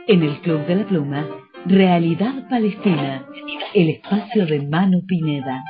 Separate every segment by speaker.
Speaker 1: En el Club de la Pluma, Realidad Palestina, el espacio de Manu Pineda.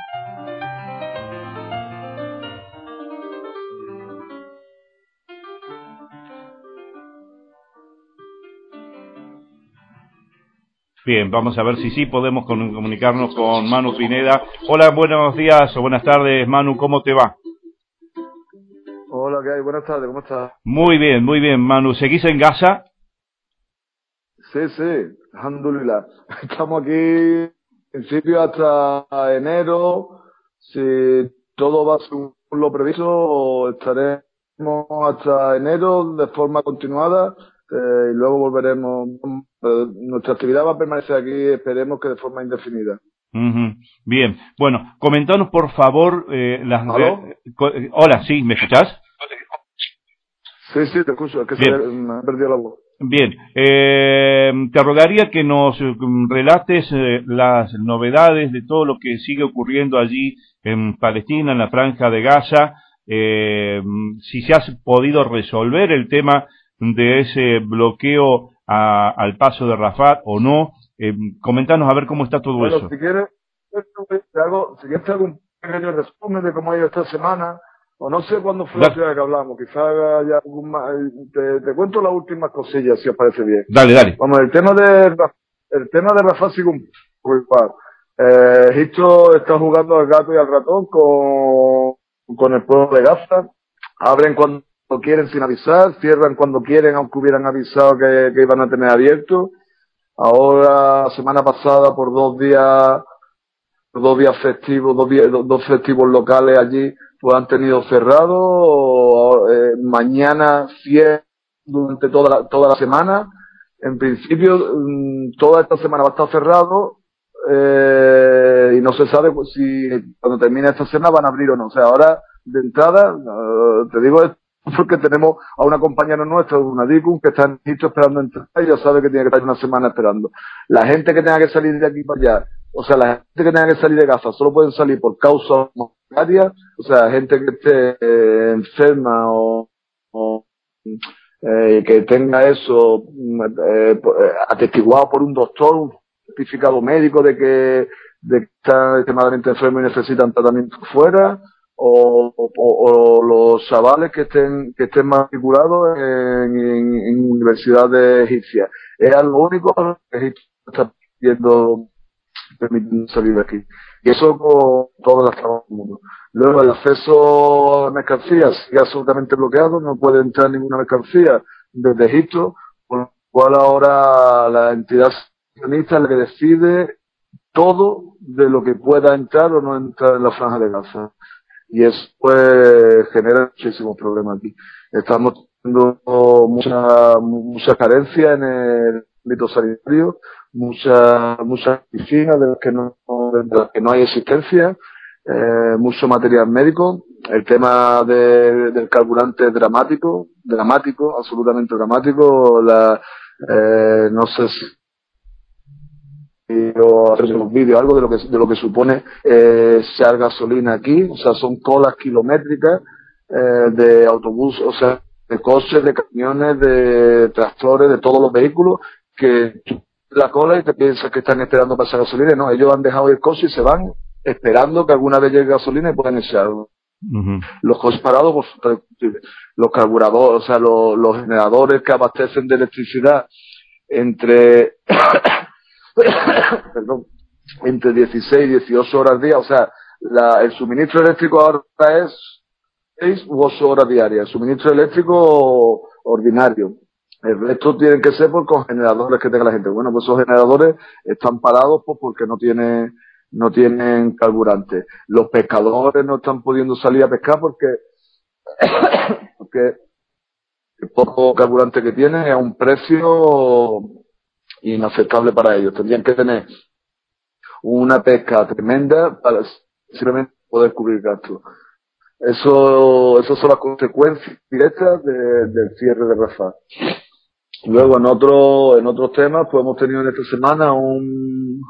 Speaker 2: Bien, vamos a ver si sí podemos comunicarnos con Manu Pineda. Hola, buenos días o buenas tardes, Manu, ¿cómo te va?
Speaker 3: Hola, ¿qué hay? Buenas tardes, ¿cómo estás?
Speaker 2: Muy bien, Manu. ¿Seguís en Gaza?
Speaker 3: Sí, alhamdulillah. Estamos aquí, en principio, hasta enero. Si todo va según lo previsto, estaremos hasta enero de forma continuada y luego volveremos. Nuestra actividad va a permanecer aquí, esperemos que de forma indefinida.
Speaker 2: Bien, bueno, comentanos por favor
Speaker 3: ¿Aló?
Speaker 2: Hola, ¿sí? ¿Me escuchás?
Speaker 3: Sí, te escucho, es que me he perdido la voz.
Speaker 2: Bien, te rogaría que nos relates las novedades de todo lo que sigue ocurriendo allí en Palestina, en la Franja de Gaza, si se ha podido resolver el tema de ese bloqueo al paso de Rafah o no. Comentanos a ver cómo está todo eso.
Speaker 3: Si quieres, te hago un pequeño resumen de cómo ha ido esta semana. O no sé cuándo fue la última vez que hablamos, quizás haya algún más, te cuento las últimas cosillas, si os parece bien.
Speaker 2: Dale.
Speaker 3: Vamos, el tema de Rafah sigue un poco igual. Egipto está jugando al gato y al ratón con el pueblo de Gaza. Abren cuando quieren sin avisar, cierran cuando quieren, aunque hubieran avisado que iban a tener abierto. Ahora, semana pasada, por dos días festivos, dos festivos locales allí, pues han tenido cerrado. Mañana cierran durante toda la semana. En principio, toda esta semana va a estar cerrado y no se sabe si cuando termine esta semana van a abrir o no. O sea, ahora de entrada, te digo esto porque tenemos a una compañera nuestra, una DICUM, que está en Egipto esperando entrar y ya sabe que tiene que estar una semana esperando. La gente que tenga que salir de aquí para allá, o sea, la gente que tenga que salir de Gaza solo pueden salir por causas humanitarias, o sea, gente que esté enferma o que tenga eso atestiguado por un doctor, un certificado médico de que está extremadamente enfermo y necesitan tratamiento fuera, o los chavales que estén matriculados en universidades egipcias. Es algo único que Egipto está permitiendo salir de aquí. Y eso con todas las trabas del mundo. Luego el acceso a mercancías sigue absolutamente bloqueado, no puede entrar ninguna mercancía desde Egipto, por lo cual ahora la entidad sionista es la que decide todo de lo que pueda entrar o no entrar en la Franja de Gaza. Y eso pues genera muchísimos problemas aquí. Estamos teniendo mucha carencia en el ámbito sanitario, muchas piscinas de las que no hay existencia, mucho material médico. El tema del carburante es dramático, absolutamente dramático. No sé si o hacer unos vídeos, algo de lo que supone echar gasolina aquí, o sea, son colas kilométricas de autobús, o sea, de coches, de camiones, de tractores, de todos los vehículos, que tú la cola y te piensas que están esperando para echar gasolina. No, ellos han dejado el coche y se van esperando que alguna vez llegue gasolina y puedan echarlo. Los coches parados, pues, los carburadores, o sea, los generadores que abastecen de electricidad entre entre 16 y 18 horas diarias, o sea, el suministro eléctrico ahora es 6 u 8 horas diarias, el suministro eléctrico ordinario. El resto tienen que ser con generadores que tenga la gente. Bueno, pues esos generadores están parados pues porque no tienen carburante. Los pescadores no están pudiendo salir a pescar porque el poco carburante que tienen es a un precio inaceptable para ellos. Tendrían que tener una pesca tremenda para simplemente poder cubrir gastos. Eso son las consecuencias directas del cierre de Rafah. Luego en otros temas, pues hemos tenido en esta semana un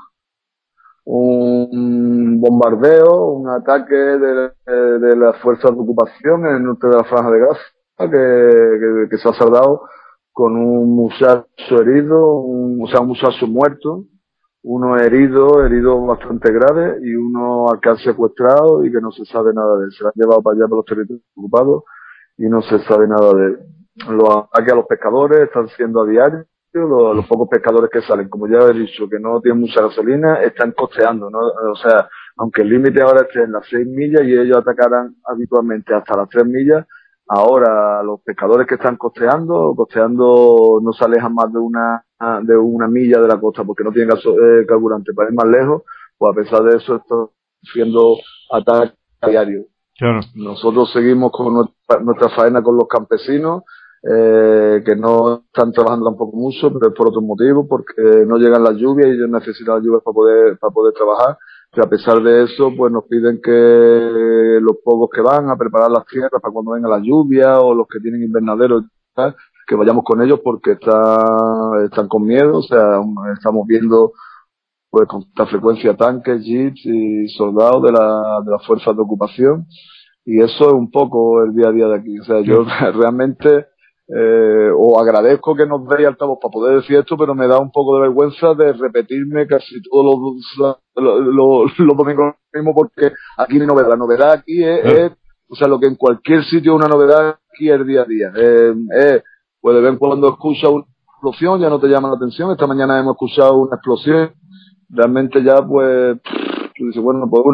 Speaker 3: bombardeo, un ataque de las fuerzas de ocupación en el norte de la Franja de Gaza, que se ha saldado con un muchacho herido, un muchacho muerto, uno herido bastante grave y uno que han secuestrado y que no se sabe nada de él. Se lo han llevado para allá por los territorios ocupados y no se sabe nada de él. Los ataques a los pescadores están siendo a diario. Los pocos pescadores que salen, como ya he dicho, que no tienen mucha gasolina, están costeando, ¿no? O sea, aunque el límite ahora esté en las 6 millas y ellos atacaran habitualmente hasta las 3 millas, ahora los pescadores que están costeando no se alejan más de una milla de la costa porque no tienen carburante para ir más lejos, pues a pesar de eso están siendo ataques a diario.
Speaker 2: Claro.
Speaker 3: Nosotros seguimos con nuestra faena con los campesinos, que no están trabajando tampoco mucho, pero es por otros motivos, porque no llegan las lluvias y ellos necesitan las lluvias para poder trabajar. Pero a pesar de eso, pues nos piden que los pocos que van a preparar las tierras para cuando venga la lluvia, o los que tienen invernaderos, que vayamos con ellos porque están con miedo. O sea, estamos viendo pues con esta frecuencia tanques, jeeps y soldados de las fuerzas de ocupación, y eso es un poco el día a día de aquí. O sea, yo realmente os agradezco que nos deis altavoz para poder decir esto, pero me da un poco de vergüenza de repetirme casi todos los domingos mismo, porque aquí mi novedad. La novedad aquí es, o sea, lo que en cualquier sitio es una novedad, aquí es el día a día. Pues de vez en cuando escuchas una explosión, ya no te llama la atención. Esta mañana hemos escuchado una explosión, realmente ya pues, tú dices, bueno, pues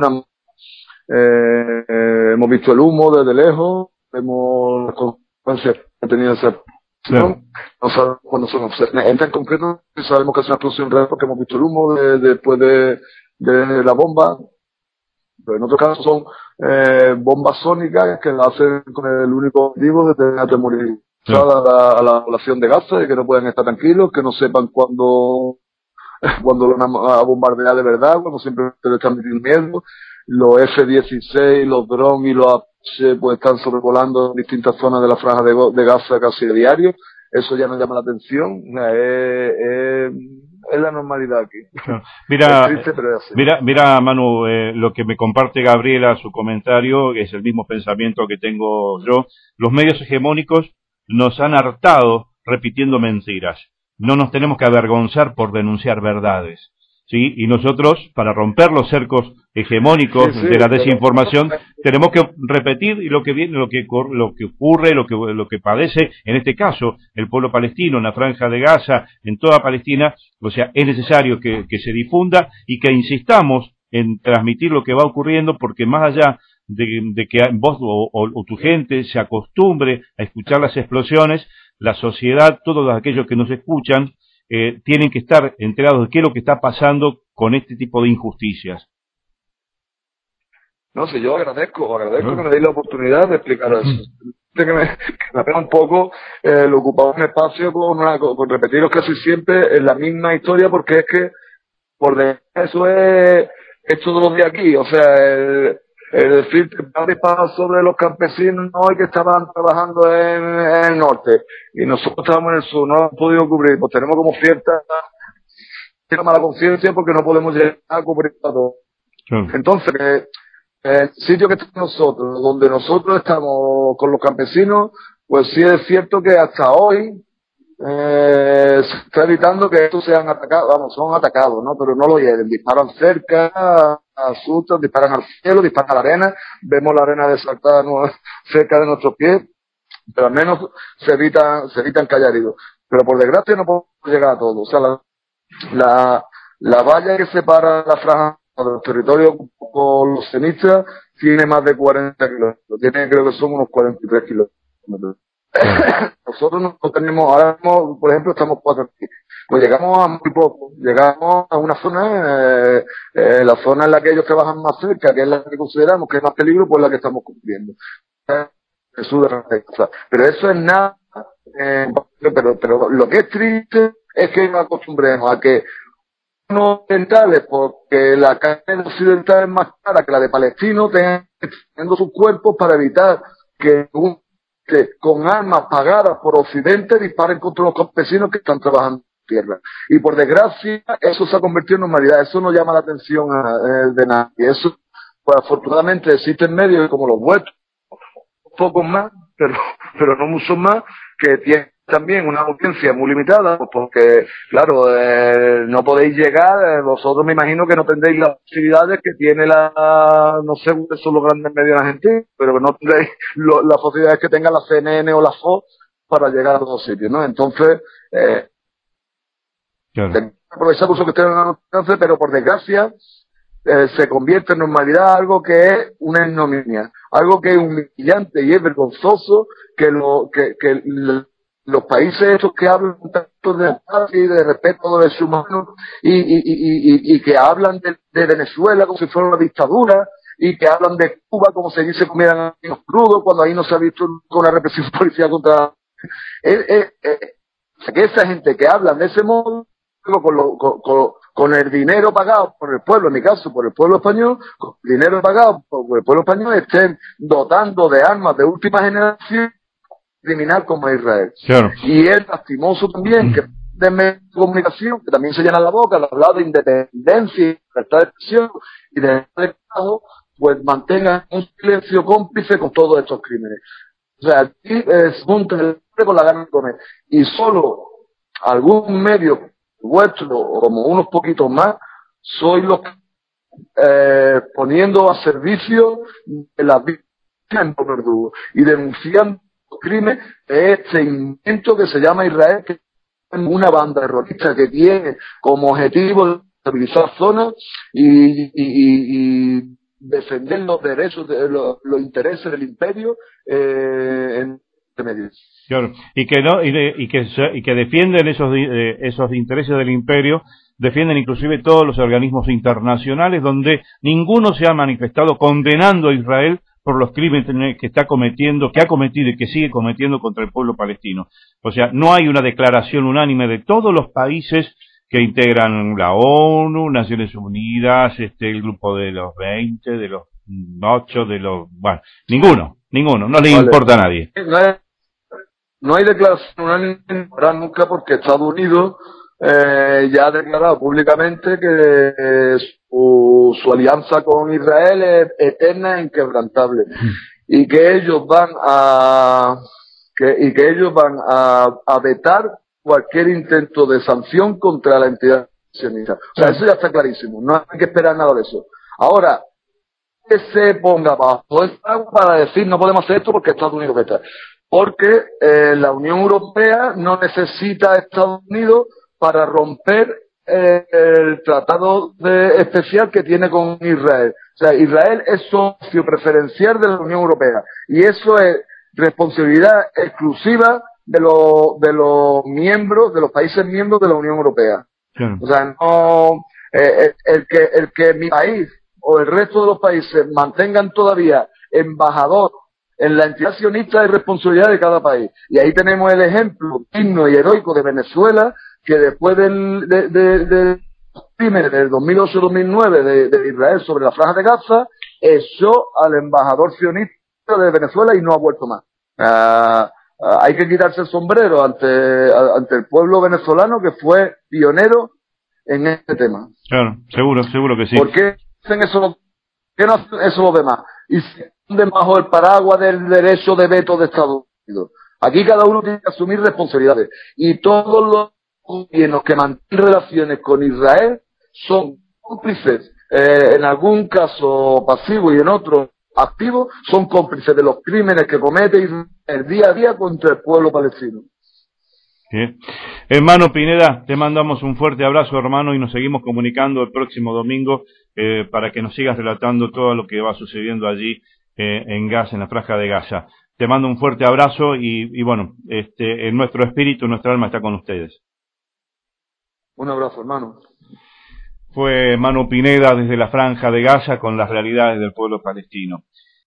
Speaker 3: hemos visto el humo desde lejos, vemos las consecuencias que ha tenido esa explosión, no sabemos cuándo son. En concreto sabemos que es una explosión real porque hemos visto el humo después de la bomba, pero en otros casos son bombas sónicas que la hacen con el único objetivo de tener atemorizada a la población de Gaza y que no puedan estar tranquilos, que no sepan cuándo lo van a bombardear de verdad, cuando siempre le están metiendo miedo. Los F-16, los drones y los Apache pues están sobrevolando distintas zonas de la franja de Gaza casi a diario. Eso ya nos llama la atención. Es la normalidad aquí.
Speaker 2: Mira,
Speaker 3: es triste, pero es así.
Speaker 2: Mira, Manu, lo que me comparte Gabriela, su comentario, es el mismo pensamiento que tengo yo. Los medios hegemónicos nos han hartado repitiendo mentiras. No nos tenemos que avergonzar por denunciar verdades, ¿sí? Y nosotros, para romper los cercos hegemónicos de la desinformación, tenemos que repetir lo que viene, lo que ocurre, lo que padece, en este caso, el pueblo palestino, en la franja de Gaza, en toda Palestina. O sea, es necesario que se difunda y que insistamos en transmitir lo que va ocurriendo, porque más allá de que vos o tu gente se acostumbre a escuchar las explosiones, la sociedad, todos aquellos que nos escuchan, tienen que estar enterados de qué es lo que está pasando con este tipo de injusticias.
Speaker 3: No, si yo agradezco que me deis la oportunidad de explicar eso. Que me apena un poco el ocupar un espacio con repetiros casi siempre la misma historia, porque es que eso es todos los días aquí. O sea, el decir que para sobre los campesinos hoy que estaban trabajando en el norte y nosotros estábamos en el sur, no hemos podido cubrir, pues tenemos como cierta mala conciencia porque no podemos llegar a cubrir todo. Entonces, el sitio que estamos nosotros, donde nosotros estamos con los campesinos, pues sí es cierto que hasta hoy se está evitando que estos sean atacados, son atacados, ¿no? Pero no lo hieren, disparan cerca, asustan, disparan al cielo, disparan a la arena, vemos la arena desaltada cerca de nuestros pies, pero al menos se evitan caer heridos. Pero por desgracia no podemos llegar a todo. O sea, la valla que separa la franja de los territorios con los cenistas tiene más de 40 kilómetros, creo que son unos 43 kilómetros. Nosotros no tenemos, ahora mismo, por ejemplo, estamos 4 aquí. Pues llegamos a muy poco, llegamos a una zona, la zona en la que ellos trabajan más cerca, que es la que consideramos que es más peligro, pues la que estamos cumpliendo. El sur de Gaza. Pero eso es nada, pero lo que es triste es que nos acostumbremos a que los occidentales, porque la carne occidental es más cara que la de palestinos, teniendo sus cuerpos para evitar que con armas pagadas por Occidente disparen contra los campesinos que están trabajando en tierra. Y por desgracia, eso se ha convertido en normalidad. Eso no llama la atención de nadie. Eso, pues afortunadamente existen medios como los vuestros, pocos más, pero no muchos más, que tienen también una audiencia muy limitada, pues porque, claro, no podéis llegar, vosotros me imagino que no tendréis las posibilidades que tiene no sé cuáles son los grandes medios argentinos, pero que no tendréis las posibilidades que tenga la CNN o la Fox para llegar a todos sitios, ¿no? Entonces,
Speaker 2: claro.
Speaker 3: aprovechar uso que estén en alcance, pero por desgracia, se convierte en normalidad algo que es una ignominia, algo que es humillante y es vergonzoso que los países estos que hablan tanto de paz y de respeto a los derechos humanos y que hablan de Venezuela como si fuera una dictadura y que hablan de Cuba como si allí se comieran niños crudos cuando ahí no se ha visto una represión policial contra que esa gente que hablan de ese modo con el dinero pagado por el pueblo, en mi caso por el pueblo español, con el dinero pagado por el pueblo español, estén dotando de armas de última generación criminal como Israel.
Speaker 2: Claro.
Speaker 3: Y es lastimoso también que de medios de comunicación, que también se llenan la boca al hablar de independencia y libertad de expresión y de Estado, pues mantengan un silencio cómplice con todos estos crímenes. O sea, aquí se junta el hambre con la gana de comer. Y solo algún medio vuestro, o como unos poquitos más, sois los poniendo a servicio de las víctimas en verdugo y denunciando crímenes de este invento que se llama Israel, que es una banda terrorista que tiene como objetivo estabilizar zonas y defender los derechos, los intereses del imperio en medio.
Speaker 2: Claro, y que no y que defienden esos intereses del imperio, defienden inclusive todos los organismos internacionales donde ninguno se ha manifestado condenando a Israel por los crímenes que está cometiendo, que ha cometido y que sigue cometiendo contra el pueblo palestino. O sea, no hay una declaración unánime de todos los países que integran la ONU, Naciones Unidas, el grupo de los 20, de los 8, bueno, ninguno, no le importa a nadie.
Speaker 3: No hay declaración unánime nunca porque Estados Unidos ya ha declarado públicamente que su alianza con Israel es eterna e inquebrantable y que ellos van a vetar cualquier intento de sanción contra la entidad sionista. O sea, eso ya está clarísimo, no hay que esperar nada de eso. Ahora, que se ponga bajo el agua para decir no podemos hacer esto porque Estados Unidos veta. Porque la Unión Europea no necesita a Estados Unidos para romper el tratado especial que tiene con Israel. O sea, Israel es socio preferencial de la Unión Europea y eso es responsabilidad exclusiva de los miembros, de los países miembros de la Unión Europea.
Speaker 2: Claro.
Speaker 3: O sea, no el que mi país o el resto de los países mantengan todavía embajador en la entidad sionista es responsabilidad de cada país. Y ahí tenemos el ejemplo digno y heroico de Venezuela, que después del crimen del 2008-2009 de Israel sobre la Franja de Gaza, echó al embajador sionista de Venezuela y no ha vuelto más. Hay que quitarse el sombrero ante el pueblo venezolano que fue pionero en este tema.
Speaker 2: Claro, seguro que sí.
Speaker 3: ¿Por qué hacen eso? ¿Qué no hacen eso los demás? Y se esconden bajo el paraguas del derecho de veto de Estados Unidos. Aquí cada uno tiene que asumir responsabilidades. Y todos los gobiernos que mantienen relaciones con Israel son cómplices, en algún caso pasivo y en otro activo, son cómplices de los crímenes que comete Israel el día a día contra el pueblo palestino.
Speaker 2: Bien. Hermano Pineda, te mandamos un fuerte abrazo, hermano, y nos seguimos comunicando el próximo domingo para que nos sigas relatando todo lo que va sucediendo allí en Gaza, en la Franja de Gaza. Te mando un fuerte abrazo y bueno, en nuestro espíritu, nuestra alma está con ustedes.
Speaker 3: Un abrazo, hermano.
Speaker 2: Fue Manu Pineda desde la Franja de Gaza con las realidades del pueblo palestino.